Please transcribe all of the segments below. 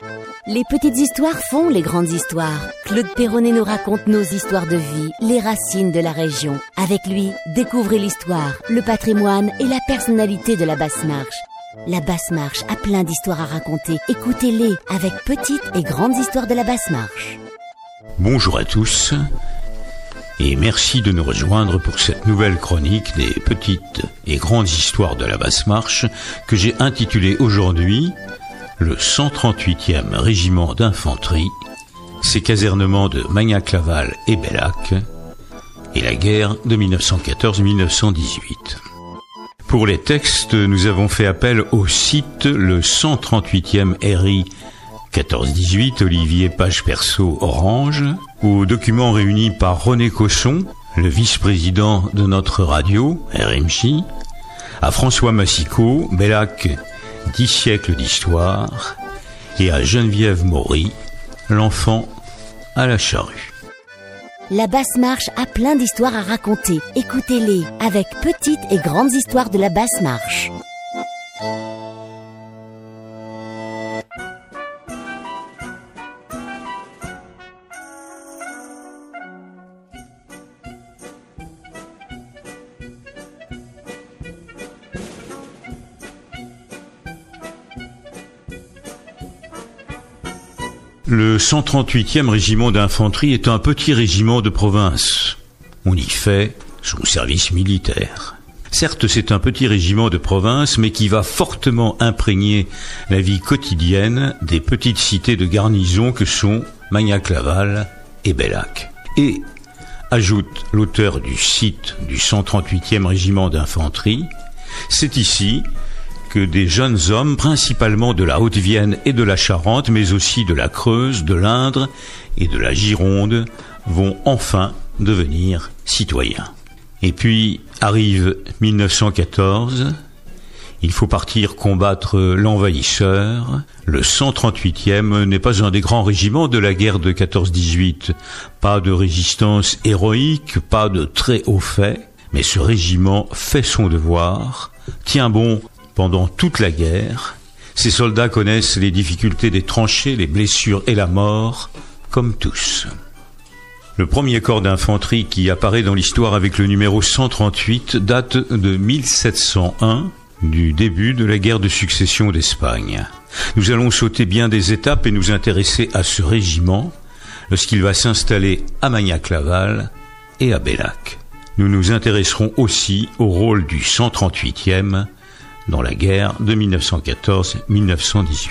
Les petites histoires font les grandes histoires. Claude Perronnet nous raconte nos histoires de vie, les racines de la région. Avec lui, découvrez l'histoire, le patrimoine et la personnalité de la Basse-Marche. La Basse-Marche a plein d'histoires à raconter. Écoutez-les avec petites et grandes histoires de la Basse-Marche. Bonjour à tous et merci de nous rejoindre pour cette nouvelle chronique des petites et grandes histoires de la Basse-Marche que j'ai intitulée aujourd'hui le 138e régiment d'infanterie, ses casernements de Magnac-Laval et Bellac et la guerre de 1914-1918. Pour les textes, nous avons fait appel au site le 138e RI 14-18, Olivier Page Perso Orange, aux documents réunis par René Cosson, le vice-président de notre radio, RMJ, à François Massicot, Bellac, 10 siècles d'histoire, et à Geneviève Maury, l'enfant à la charrue. La Basse-Marche a plein d'histoires à raconter. Écoutez-les avec petites et grandes histoires de la Basse-Marche. Le 138e régiment d'infanterie est un petit régiment de province. On y fait son service militaire. Certes, c'est un petit régiment de province, mais qui va fortement imprégner la vie quotidienne des petites cités de garnison que sont Magnac-Laval et Bellac. Et, ajoute l'auteur du site du 138e régiment d'infanterie, c'est ici que des jeunes hommes, principalement de la Haute-Vienne et de la Charente, mais aussi de la Creuse, de l'Indre et de la Gironde, vont enfin devenir citoyens. Et puis arrive 1914, il faut partir combattre l'envahisseur. Le 138e n'est pas un des grands régiments de la guerre de 14-18. Pas de résistance héroïque, pas de très haut fait, mais ce régiment fait son devoir, tient bon pendant toute la guerre. Ces soldats connaissent les difficultés des tranchées, les blessures et la mort, comme tous. Le premier corps d'infanterie qui apparaît dans l'histoire avec le numéro 138 date de 1701, du début de la guerre de succession d'Espagne. Nous allons sauter bien des étapes et nous intéresser à ce régiment lorsqu'il va s'installer à Magnac-Laval et à Bellac. Nous nous intéresserons aussi au rôle du 138e dans la guerre de 1914-1918.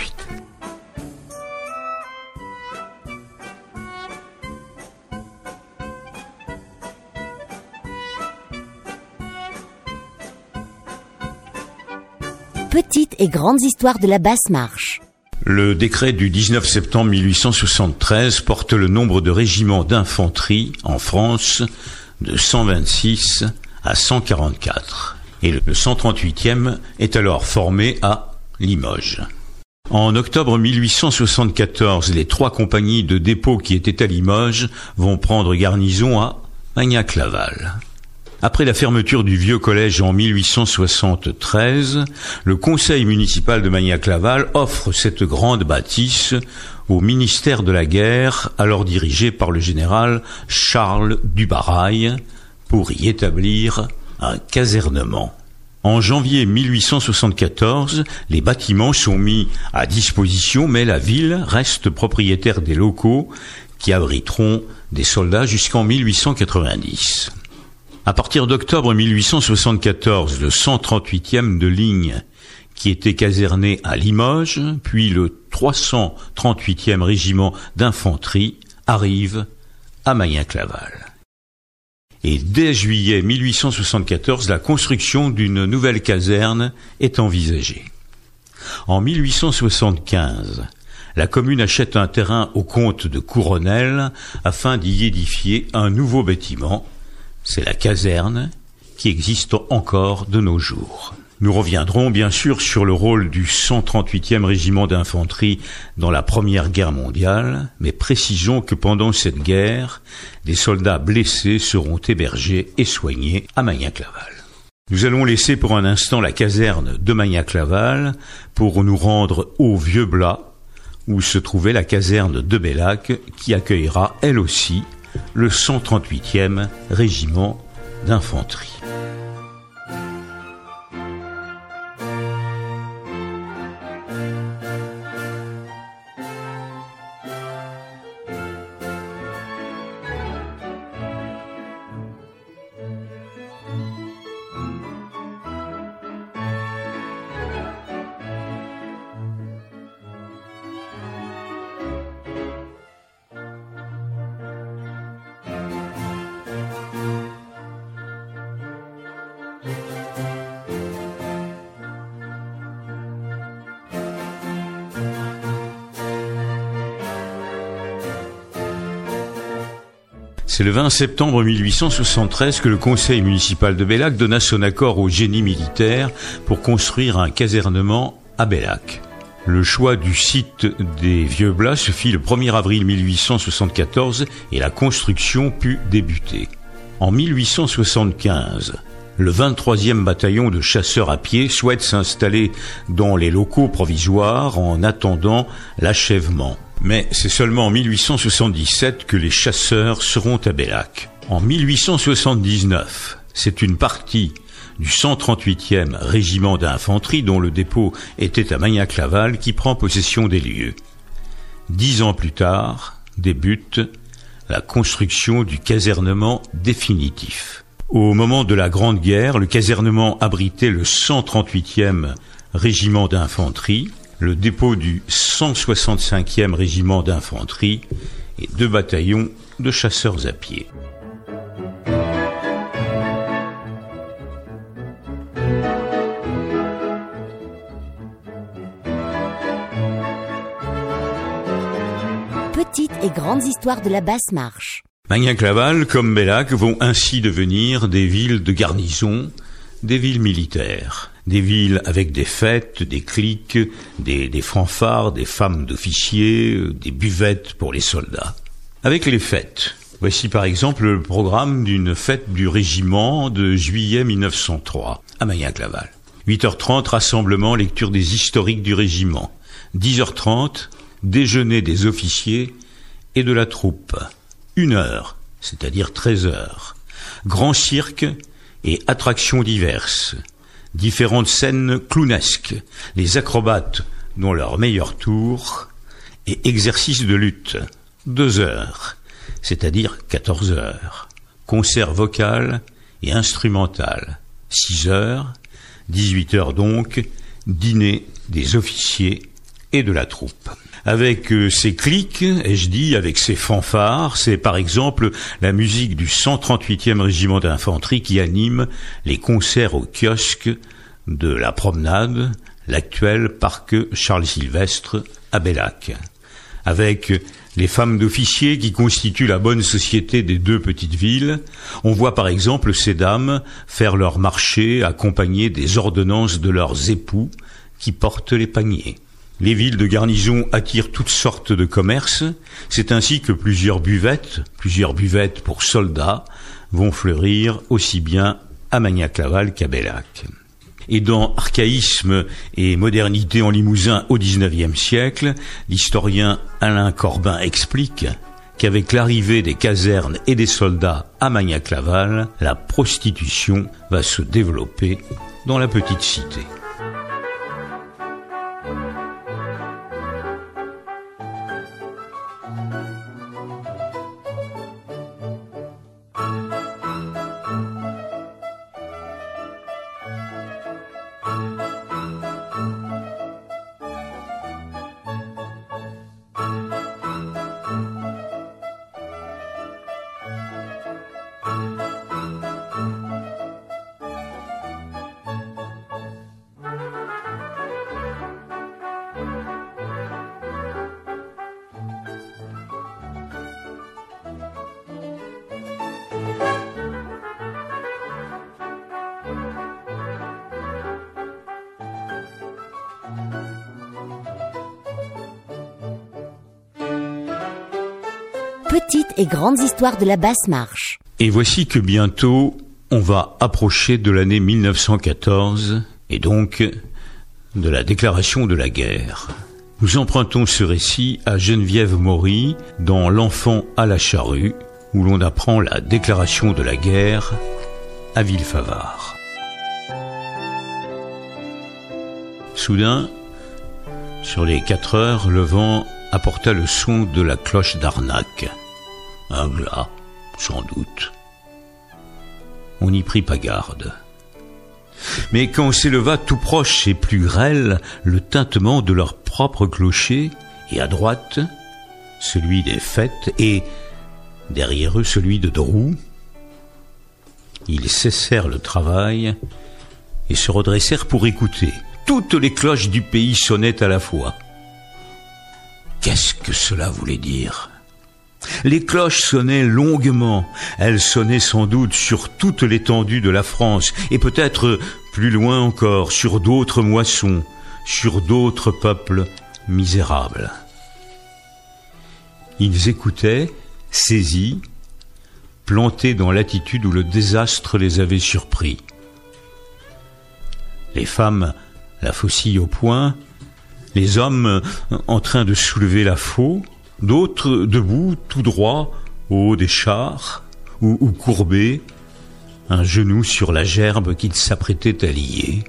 Petites et grandes histoires de la Basse-Marche. Le décret du 19 septembre 1873 porte le nombre de régiments d'infanterie en France de 126 à 144. Et le 138e est alors formé à Limoges. En octobre 1874, les 3 compagnies de dépôt qui étaient à Limoges vont prendre garnison à Magnac-Laval. Après la fermeture du vieux collège en 1873, le conseil municipal de Magnac-Laval offre cette grande bâtisse au ministère de la guerre, alors dirigé par le général Charles Dubarail, pour y établir un casernement. En janvier 1874, les bâtiments sont mis à disposition, mais la ville reste propriétaire des locaux qui abriteront des soldats jusqu'en 1890. À partir d'octobre 1874, le 138e de ligne qui était caserné à Limoges, puis le 338e régiment d'infanterie arrive à Magnac-Laval. Et dès juillet 1874, la construction d'une nouvelle caserne est envisagée. En 1875, la commune achète un terrain au comte de Couronnel afin d'y édifier un nouveau bâtiment. C'est la caserne qui existe encore de nos jours. Nous reviendrons bien sûr sur le rôle du 138e régiment d'infanterie dans la Première Guerre mondiale, mais précisons que pendant cette guerre, des soldats blessés seront hébergés et soignés à Magnac-Laval. Nous allons laisser pour un instant la caserne de Magnac-Laval pour nous rendre au Vieux-Blas, où se trouvait la caserne de Bellac, qui accueillera, elle aussi, le 138e régiment d'infanterie. C'est le 20 septembre 1873 que le conseil municipal de Bellac donna son accord au génie militaire pour construire un casernement à Bellac. Le choix du site des Vieux-Blas se fit le 1er avril 1874 et la construction put débuter. En 1875, le 23e bataillon de chasseurs à pied souhaite s'installer dans les locaux provisoires en attendant l'achèvement. Mais c'est seulement en 1877 que les chasseurs seront à Bellac. En 1879, c'est une partie du 138e régiment d'infanterie dont le dépôt était à Magnac-Laval qui prend possession des lieux. 10 ans plus tard, débute la construction du casernement définitif. Au moment de la Grande Guerre, le casernement abritait le 138e régiment d'infanterie, le dépôt du 165e régiment d'infanterie et 2 bataillons de chasseurs à pied. Petites et grandes histoires de la Basse-Marche. Magnac-Laval, comme Bellac, vont ainsi devenir des villes de garnison, des villes militaires. Des villes avec des fêtes, des cliques, des fanfares, des femmes d'officiers, des buvettes pour les soldats. Avec les fêtes, voici par exemple le programme d'une fête du régiment de juillet 1903 à Magnac-Laval. 8h30, rassemblement, lecture des historiques du régiment. 10h30, déjeuner des officiers et de la troupe. 1h, c'est-à-dire 13h. Grand cirque et attractions diverses. Différentes scènes clownesques, les acrobates dont leur meilleur tour, et exercices de lutte. 2h, c'est-à-dire 14h. Concert vocal et instrumental. 6h, 18h donc, dîner des officiers et de la troupe. Avec ces clics, ai-je dit, avec ces fanfares, c'est par exemple la musique du 138e régiment d'infanterie qui anime les concerts au kiosque de la promenade, l'actuel parc Charles-Sylvestre à Bellac. Avec les femmes d'officiers qui constituent la bonne société des 2 petites villes, on voit par exemple ces dames faire leur marché accompagnées des ordonnances de leurs époux qui portent les paniers. Les villes de garnison attirent toutes sortes de commerces. C'est ainsi que plusieurs buvettes pour soldats, vont fleurir aussi bien à Magnac-Laval qu'à Bellac. Et dans Archaïsme et modernité en Limousin au XIXe siècle, l'historien Alain Corbin explique qu'avec l'arrivée des casernes et des soldats à Magnac-Laval, la prostitution va se développer dans la petite cité. Petites et grandes histoires de la Basse-Marche. Et voici que bientôt, on va approcher de l'année 1914, et donc de la déclaration de la guerre. Nous empruntons ce récit à Geneviève Maury dans L'enfant à la charrue, où l'on apprend la déclaration de la guerre à Villefavard. Soudain, sur les 4 heures, le vent apporta le son de la cloche d'Arnac. Un glas, sans doute. On n'y prit pas garde. Mais quand s'éleva tout proche et plus grêle le tintement de leur propre clocher, et à droite, celui des fêtes, et derrière eux celui de Drou, ils cessèrent le travail et se redressèrent pour écouter. Toutes les cloches du pays sonnaient à la fois. Qu'est-ce que cela voulait dire ? Les cloches sonnaient longuement. Elles sonnaient sans doute sur toute l'étendue de la France, et peut-être plus loin encore, sur d'autres moissons, sur d'autres peuples misérables. Ils écoutaient, saisis, plantés dans l'attitude où le désastre les avait surpris. Les femmes, la faucille au poing, les hommes en train de soulever la faux, d'autres debout, tout droit, au haut des chars, ou courbés, un genou sur la gerbe qu'ils s'apprêtaient à lier.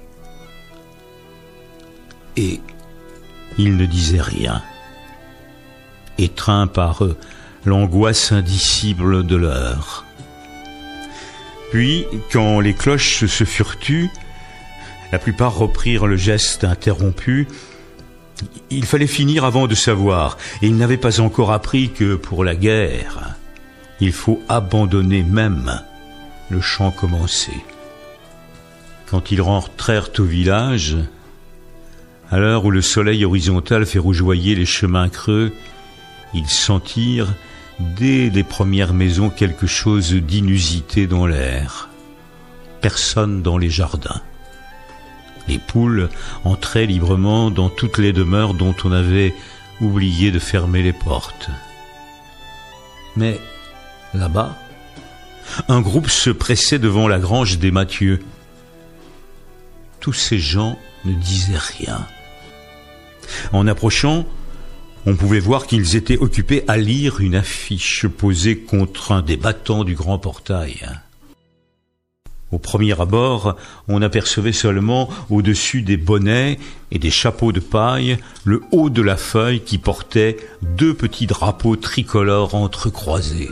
Et ils ne disaient rien, étreints par l'angoisse indicible de l'heure. Puis, quand les cloches se furent tues, la plupart reprirent le geste interrompu. Il fallait finir avant de savoir, et ils n'avaient pas encore appris que pour la guerre, il faut abandonner même le chant commencé. Quand ils rentrèrent au village, à l'heure où le soleil horizontal fait rougeoyer les chemins creux, ils sentirent dès les premières maisons quelque chose d'inusité dans l'air. Personne dans les jardins. Les poules entraient librement dans toutes les demeures dont on avait oublié de fermer les portes. Mais là-bas, un groupe se pressait devant la grange des Mathieu. Tous ces gens ne disaient rien. En approchant, on pouvait voir qu'ils étaient occupés à lire une affiche posée contre un des battants du grand portail. Au premier abord, on apercevait seulement, au-dessus des bonnets et des chapeaux de paille, le haut de la feuille qui portait 2 petits drapeaux tricolores entrecroisés.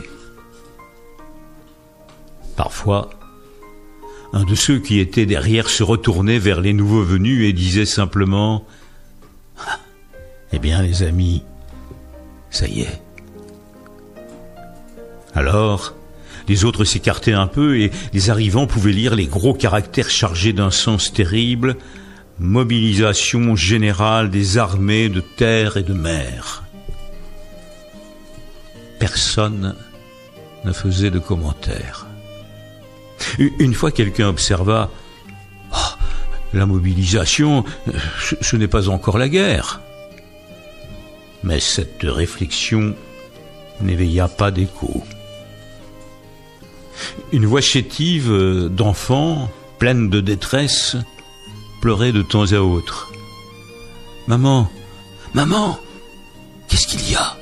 Parfois, un de ceux qui étaient derrière se retournait vers les nouveaux venus et disait simplement « Eh bien, les amis, ça y est. » Alors, les autres s'écartaient un peu et les arrivants pouvaient lire les gros caractères chargés d'un sens terrible: mobilisation générale des armées de terre et de mer. Personne ne faisait de commentaires. Une fois, quelqu'un observa: « Oh, la mobilisation, ce n'est pas encore la guerre. » Mais cette réflexion n'éveilla pas d'écho. Une voix chétive d'enfant, pleine de détresse, pleurait de temps à autre. « Maman, maman, qu'est-ce qu'il y a ?»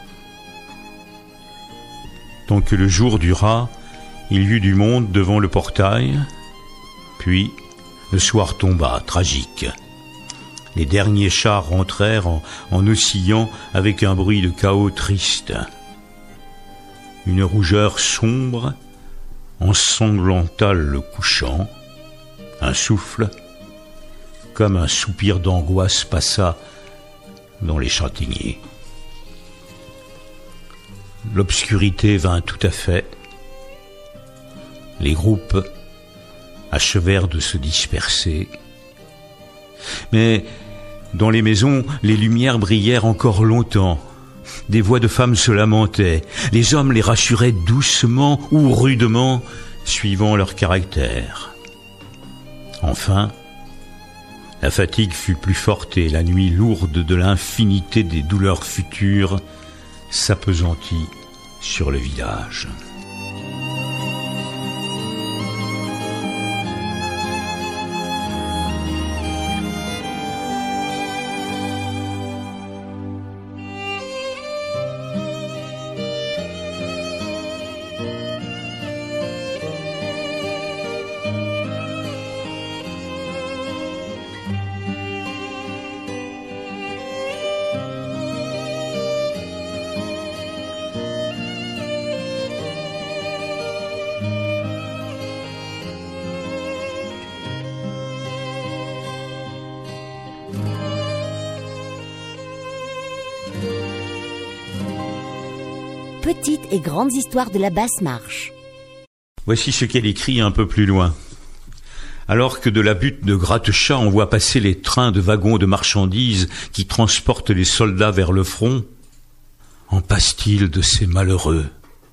Tant que le jour dura, il y eut du monde devant le portail, puis le soir tomba, tragique. Les derniers chars rentrèrent en oscillant avec un bruit de chaos triste. Une rougeur sombre ensanglanta le couchant. Un souffle, comme un soupir d'angoisse, passa dans les châtaigniers. L'obscurité vint tout à fait. Les groupes achevèrent de se disperser. Mais dans les maisons, les lumières brillèrent encore longtemps. Des voix de femmes se lamentaient. Les hommes les rassuraient doucement ou rudement, suivant leur caractère. Enfin, la fatigue fut plus forte et la nuit lourde de l'infinité des douleurs futures s'appesantit sur le village. Petites et grandes histoires de la basse marche. Voici ce qu'elle écrit un peu plus loin. Alors que de la butte de Gratte-Chat on voit passer les trains de wagons de marchandises qui transportent les soldats vers le front, en passe-t-il de ces malheureux?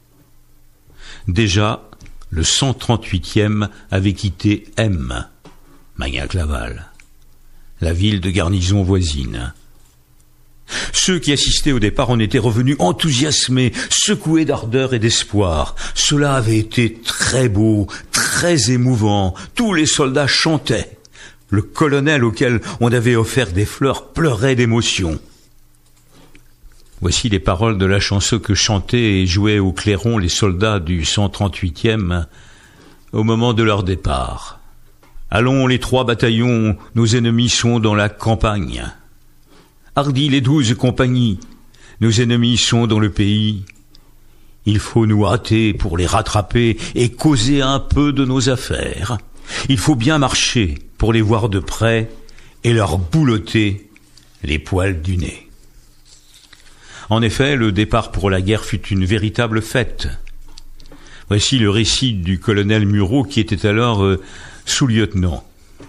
Déjà, le 138e avait quitté M, Magnac-Laval, la ville de garnison voisine. Ceux qui assistaient au départ en étaient revenus enthousiasmés, secoués d'ardeur et d'espoir. Cela avait été très beau, très émouvant. Tous les soldats chantaient. Le colonel auquel on avait offert des fleurs pleurait d'émotion. Voici les paroles de la chanson que chantaient et jouaient au clairon les soldats du 138e au moment de leur départ. Allons les 3 bataillons, nos ennemis sont dans la campagne. Hardis les 12 compagnies, nos ennemis sont dans le pays. Il faut nous hâter pour les rattraper et causer un peu de nos affaires. Il faut bien marcher pour les voir de près et leur boulotter les poils du nez. En effet, le départ pour la guerre fut une véritable fête. Voici le récit du colonel Murau qui était alors sous-lieutenant.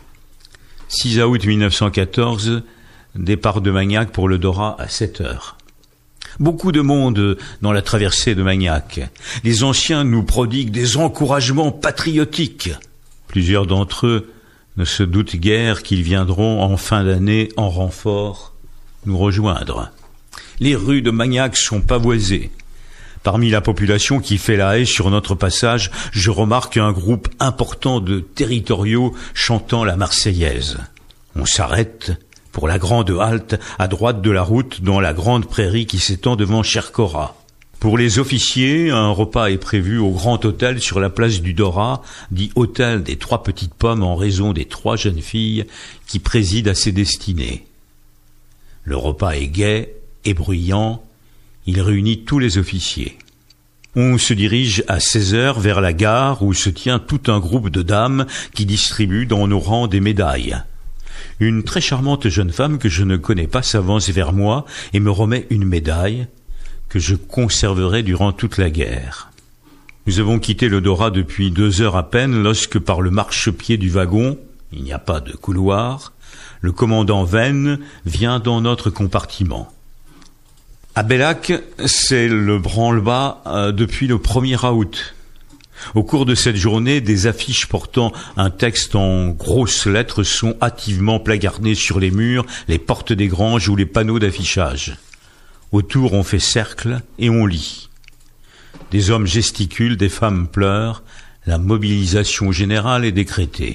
6 août 1914, départ de Magnac pour le Dorat à 7 heures. Beaucoup de monde dans la traversée de Magnac. Les anciens nous prodiguent des encouragements patriotiques. Plusieurs d'entre eux ne se doutent guère qu'ils viendront en fin d'année en renfort nous rejoindre. Les rues de Magnac sont pavoisées. Parmi la population qui fait la haie sur notre passage, je remarque un groupe important de territoriaux chantant la Marseillaise. On s'arrête pour la grande halte à droite de la route dans la grande prairie qui s'étend devant Chercora. Pour les officiers, un repas est prévu au grand hôtel sur la place du Dorat, dit hôtel des 3 petites pommes en raison des 3 jeunes filles qui président à ses destinées. Le repas est gai et bruyant, il réunit tous les officiers. On se dirige à 16 heures vers la gare où se tient tout un groupe de dames qui distribuent dans nos rangs des médailles. Une très charmante jeune femme que je ne connais pas s'avance vers moi et me remet une médaille que je conserverai durant toute la guerre. Nous avons quitté le Dorat depuis 2 heures à peine lorsque par le marchepied du wagon, il n'y a pas de couloir, le commandant Venn vient dans notre compartiment. À Bellac, c'est le branle-bas depuis le 1er août. Au cours de cette journée, des affiches portant un texte en grosses lettres sont hâtivement placardées sur les murs, les portes des granges ou les panneaux d'affichage. Autour, on fait cercle et on lit. Des hommes gesticulent, des femmes pleurent, la mobilisation générale est décrétée.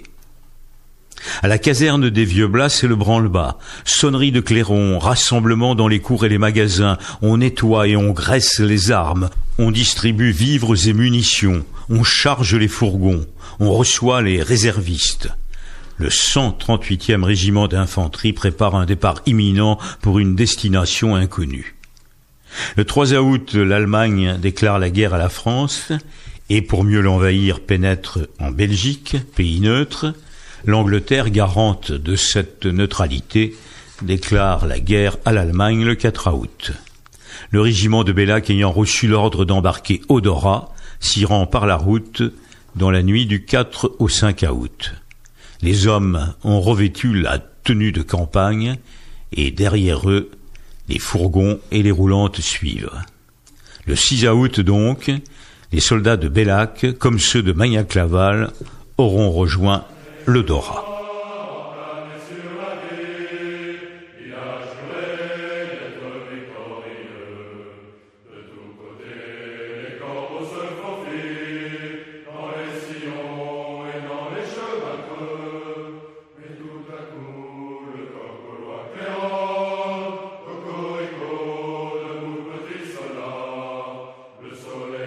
À la caserne des Vieux-Blas, c'est le branle-bas. Sonnerie de clairon, rassemblement dans les cours et les magasins. On nettoie et on graisse les armes. On distribue vivres et munitions. On charge les fourgons. On reçoit les réservistes. Le 138e régiment d'infanterie prépare un départ imminent pour une destination inconnue. Le 3 août, l'Allemagne déclare la guerre à la France et, pour mieux l'envahir, pénètre en Belgique, pays neutre. L'Angleterre, garante de cette neutralité, déclare la guerre à l'Allemagne le 4 août. Le régiment de Bellac ayant reçu l'ordre d'embarquer au Dorat, s'y rend par la route dans la nuit du 4 au 5 août. Les hommes ont revêtu la tenue de campagne et derrière eux, les fourgons et les roulantes suivent. Le 6 août donc, les soldats de Bellac, comme ceux de Magnac-Laval, auront rejoint le Dorat.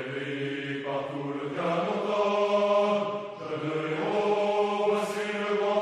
Partout le canon, je ne les vois, voici le grand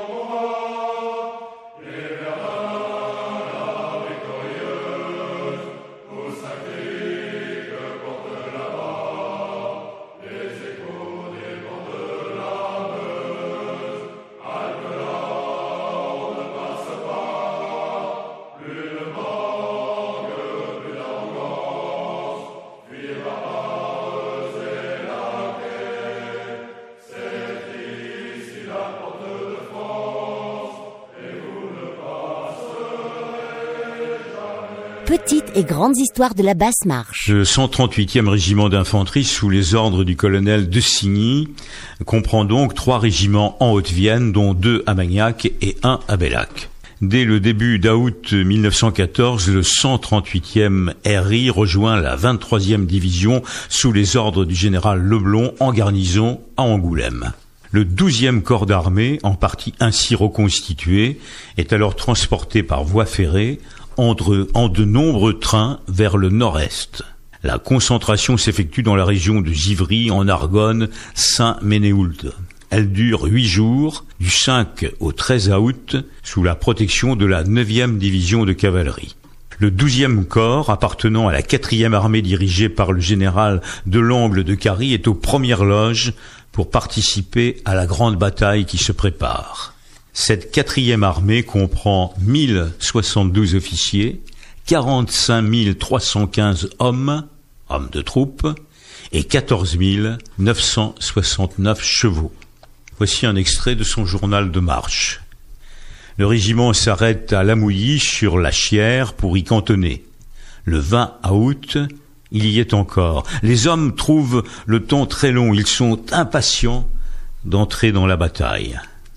petites et grandes histoires de la Basse-Marche. Le 138e régiment d'infanterie sous les ordres du colonel de Signy comprend donc 3 régiments en Haute-Vienne, dont 2 à Magnac et 1 à Bellac. Dès le début d'août 1914, le 138e RI rejoint la 23e division sous les ordres du général Leblond en garnison à Angoulême. Le 12e corps d'armée, en partie ainsi reconstitué, est alors transporté par voie ferrée en de nombreux trains vers le nord-est. La concentration s'effectue dans la région de Givry, en Argonne, Saint-Ménéhould. Elle dure 8 jours, du 5 au 13 août, sous la protection de la 9e division de cavalerie. Le 12e corps, appartenant à la 4e armée dirigée par le général Delangle de Cary, est aux premières loges pour participer à la grande bataille qui se prépare. Cette 4e armée comprend 1072 officiers, 45 315 hommes de troupes, et 14 969 chevaux. Voici un extrait de son journal de marche. Le régiment s'arrête à Lamouilly sur la Chière pour y cantonner. Le 20 août, il y est encore. Les hommes trouvent le temps très long. Ils sont impatients d'entrer dans la bataille.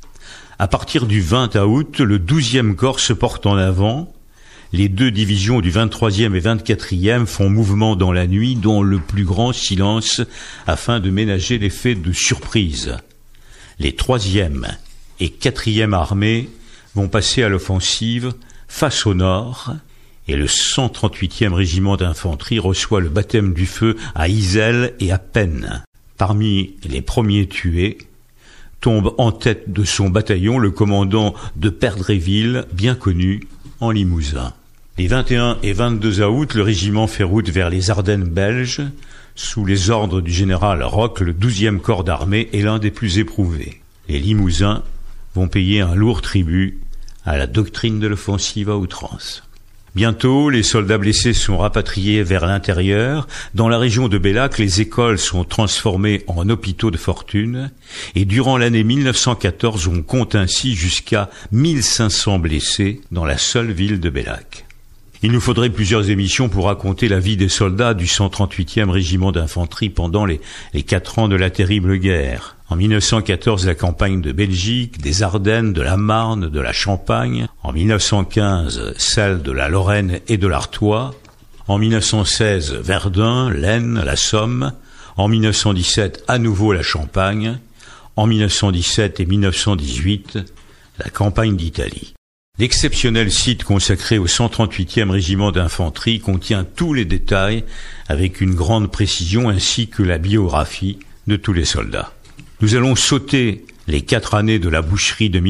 À partir du 20 août, le 12e corps se porte en avant. Les 2 divisions du 23e et 24e font mouvement dans la nuit, dans le plus grand silence, afin de ménager l'effet de surprise. Les 3e et 4e armées vont passer à l'offensive face au nord, et le 138e régiment d'infanterie reçoit le baptême du feu à Iselle et à Pennes. Parmi les premiers tués, tombe en tête de son bataillon le commandant de Perdréville, bien connu en Limousin. Les 21 et 22 août, le régiment fait route vers les Ardennes belges. Sous les ordres du général Roch, le 12e corps d'armée est l'un des plus éprouvés. Les Limousins vont payer un lourd tribut à la doctrine de l'offensive à outrance. Bientôt, les soldats blessés sont rapatriés vers l'intérieur. Dans la région de Bellac, les écoles sont transformées en hôpitaux de fortune. Et durant l'année 1914, on compte ainsi jusqu'à 1500 blessés dans la seule ville de Bellac. Il nous faudrait plusieurs émissions pour raconter la vie des soldats du 138e régiment d'infanterie pendant les 4 ans de la terrible guerre. En 1914, la campagne de Belgique, des Ardennes, de la Marne, de la Champagne. En 1915, celle de la Lorraine et de l'Artois. En 1916, Verdun, l'Aisne, la Somme. En 1917, à nouveau la Champagne. En 1917 et 1918, la campagne d'Italie. L'exceptionnel site consacré au 138e régiment d'infanterie contient tous les détails avec une grande précision ainsi que la biographie de tous les soldats. Nous allons sauter les 4 années de la boucherie de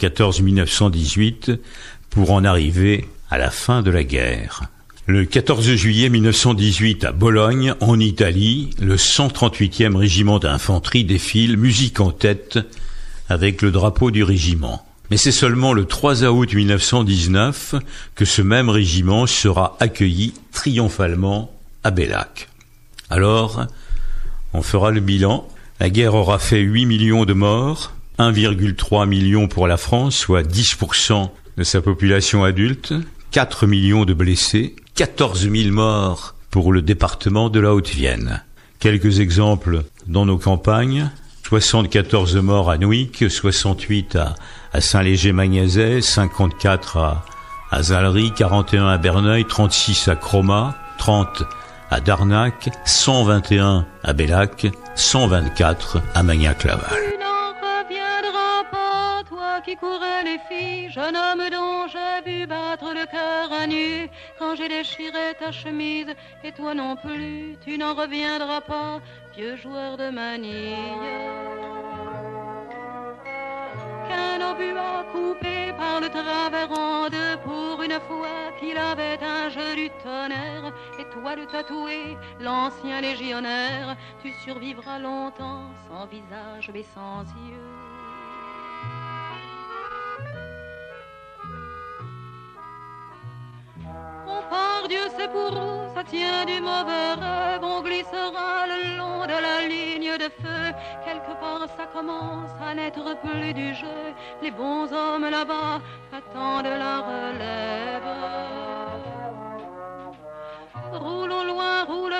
1914-1918 pour en arriver à la fin de la guerre. Le 14 juillet 1918 à Bologne, en Italie, le 138e régiment d'infanterie défile, musique en tête, avec le drapeau du régiment. Mais c'est seulement le 3 août 1919 que ce même régiment sera accueilli triomphalement à Bellac. Alors, on fera le bilan. La guerre aura fait 8 millions de morts, 1,3 million pour la France, soit 10% de sa population adulte, 4 millions de blessés, 14 000 morts pour le département de la Haute-Vienne. Quelques exemples dans nos campagnes. 74 morts à Nouic, 68 à Saint-Léger-Magnazet, 54 à Zalery, 41 à Berneuil, 36 à Cromat, 30 à Darnac, 121 à Bellac, 124 à Magnac-Laval. Tu n'en reviendras pas, toi qui courais les filles, jeune homme dont j'ai vu battre le cœur à nu, quand j'ai déchiré ta chemise, et toi non plus, tu n'en reviendras pas, vieux joueur de manille. Qu'un obus a coupé par le travers en deux, pour une fois qu'il avait un jeu du tonnerre, et toi le tatoué, l'ancien légionnaire, tu survivras longtemps sans visage mais sans yeux. On part, Dieu sait pour où, ça tient du mauvais rêve. On glissera le long de la ligne de feu. Quelque part ça commence à n'être plus du jeu. Les bons hommes là-bas attendent la relève.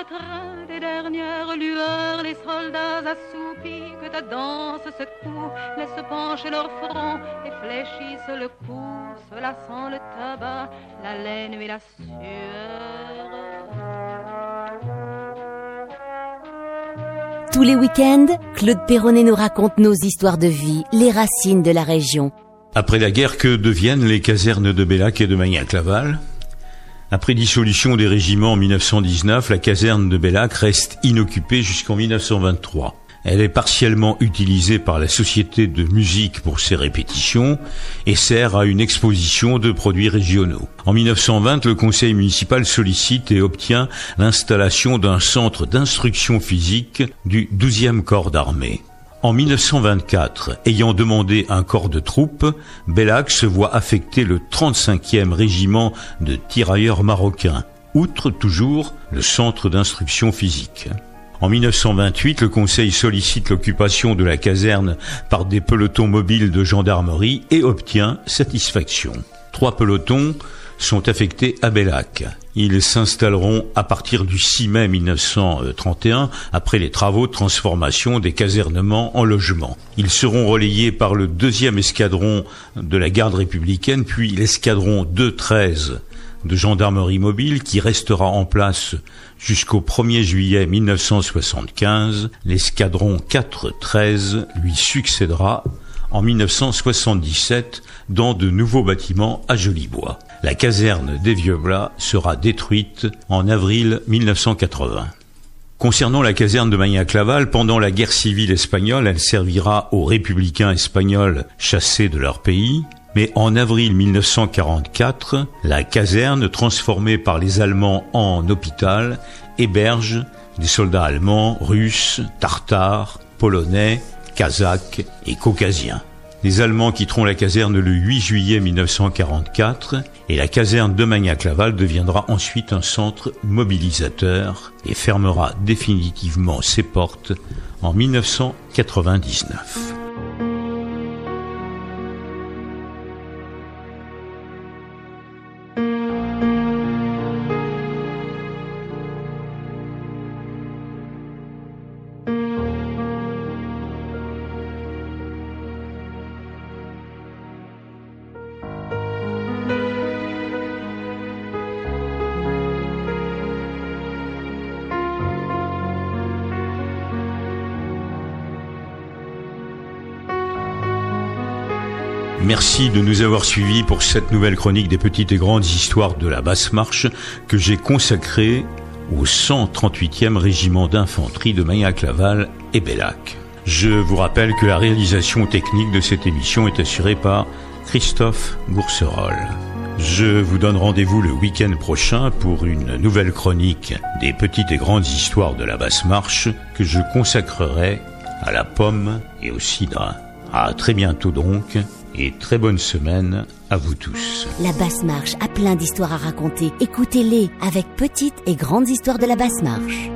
train des dernières lueurs, les soldats assoupis que ta danse secoue laissent pencher leur front et fléchissent le cou, cela sent le tabac, la laine et la sueur. Tous les week-ends, Claude Perronnet nous raconte nos histoires de vie, les racines de la région. Après la guerre, que deviennent les casernes de Bellac et de Magnac-Laval ? Après dissolution des régiments en 1919, la caserne de Bellac reste inoccupée jusqu'en 1923. Elle est partiellement utilisée par la Société de musique pour ses répétitions et sert à une exposition de produits régionaux. En 1920, le conseil municipal sollicite et obtient l'installation d'un centre d'instruction physique du 12e corps d'armée. En 1924, ayant demandé un corps de troupes, Bellac se voit affecter le 35e régiment de tirailleurs marocains, outre toujours le centre d'instruction physique. En 1928, le Conseil sollicite l'occupation de la caserne par des pelotons mobiles de gendarmerie et obtient satisfaction. 3 pelotons sont affectés à Bellac. Ils s'installeront à partir du 6 mai 1931, après les travaux de transformation des casernements en logements. Ils seront relayés par le 2e escadron de la garde républicaine, puis l'escadron 213 de gendarmerie mobile qui restera en place jusqu'au 1er juillet 1975. L'escadron 413 lui succédera en 1977 dans de nouveaux bâtiments à Jolibois. La caserne des Vieux-Blas sera détruite en avril 1980. Concernant la caserne de Magnac-Laval, pendant la guerre civile espagnole, elle servira aux républicains espagnols chassés de leur pays. Mais en avril 1944, la caserne, transformée par les Allemands en hôpital, héberge des soldats allemands, russes, tartares, polonais, kazakhs et caucasiens. Les Allemands quitteront la caserne le 8 juillet 1944 et la caserne de Magnac-Laval deviendra ensuite un centre mobilisateur et fermera définitivement ses portes en 1999. Merci de nous avoir suivis pour cette nouvelle chronique des petites et grandes histoires de la Basse-Marche que j'ai consacrée au 138e régiment d'infanterie de Magnac-Laval et Bellac. Je vous rappelle que la réalisation technique de cette émission est assurée par Christophe Gourcerol. Je vous donne rendez-vous le week-end prochain pour une nouvelle chronique des petites et grandes histoires de la Basse-Marche que je consacrerai à la pomme et au cidre. À très bientôt donc. Et très bonne semaine à vous tous. La Basse-Marche a plein d'histoires à raconter. Écoutez-les avec Petites et Grandes Histoires de la Basse-Marche.